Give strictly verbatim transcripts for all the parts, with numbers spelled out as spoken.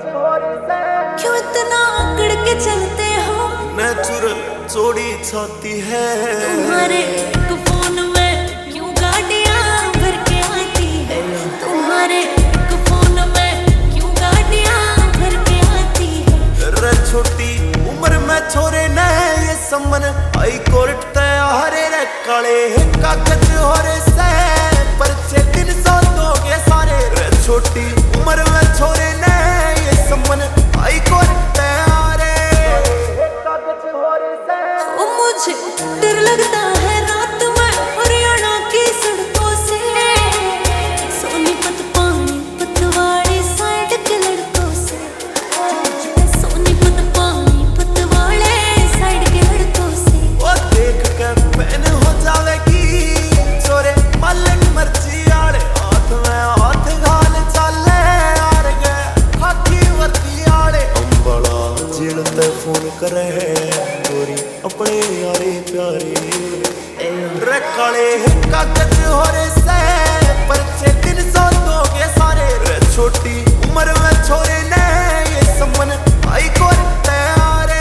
क्यों इतना अकड़ के चलते हो? नेचुरल जोड़ी छाती है तुम्हारे एक फोन में क्यों गाड़ियां भर के आती है? तुम्हारे एक फोन में क्यों गाड़ियां भर के आती है? रे छोटी उम्र में छोरे न ये समन हाई कोर्ट तैयार रे काले कागज हो रे से परचे दिन सौ दोगे सारे। रे छोटी उम्र में छोरे न ये समन हाई कोर्ट तैयार कागज हो रे से। ओ मुझे डर लगता है रात में हरियाणा की सड़कों से, सोनीपत पानीपत वाली साइड के लड़कों से, सोनीपत पानीपत वाले साइड के लड़कों से। ओ देख के फैन हो जावेगी छोरे मालन मर्जी आड़े हाथ में हाथ घाल चाले यार गए खाकी वर्दी आड़े। अंबड़ा जेल ते फोन करे गोरी अपने यारे प्यारे। रे काले कागज हो रे से परचे दिन सौ दोगे सारे। रे छोटी उम्र में छोरे ने ये समन आई कोर्ट तैयार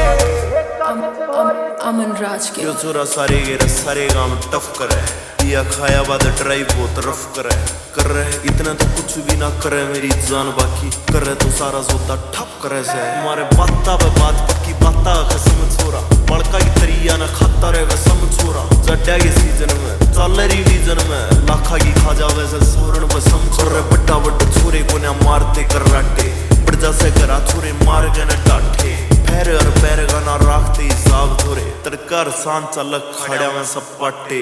अमन राज के यो छोरा सारे गे सारे काम टफ करे या खाया बाद ड्राइव बहुत रफ करे कर रहे इतना तो कुछ भी ना करे मेरी जान बाकी कर रहे तो सारा जोता ठप करे से। हमारे बाता पे बात पक्की बाता कसम छोरा बड़का की तरिया ना खाता रहे कसम छोरा। जड्डा के सीजन में चल रिलीजन में लाखा की खा जावे से सोरण पे सम कर रहे बट्टा बट्टा छोरे को ना मारते कर राटे बड़जा से करा छोरे मार के ना डांटे पैर और पैर का ना रखते हिसाब थोरे तरकार सांच चल खड़ा में सपाटे।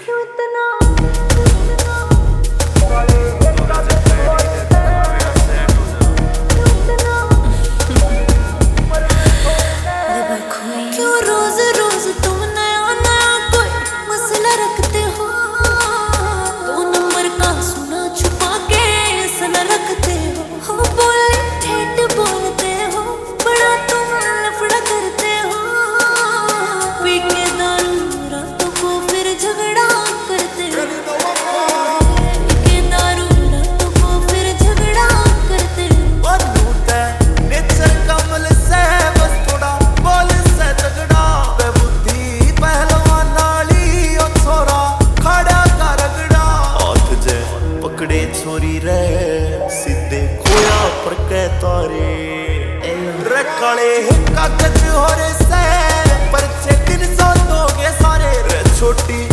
क्यों रोज रोज तुम नया नया कोई मसला रखते हो? दो नंबर का सुना छुपा के सना रखते हो। हो बोले ठेठ बोलते हो बड़ा तुम लफड़ा करते हो। पी के दारू रातों को फिर झगड़ा करते हो। पी के दारू रातों को फिर झगड़ा करते हो। नेचर कमल से बस थोड़ा बोल से झगड़ा पे बुद्धि पहलवान नाली ओ छोरा खड़ा का रगड़ा। हाथ जे पकड़े छोरी रे सीधे खोया पर के तारे। रे काले कागज हो रे से परचे दिन सौ दोगे सारे। रे छोटी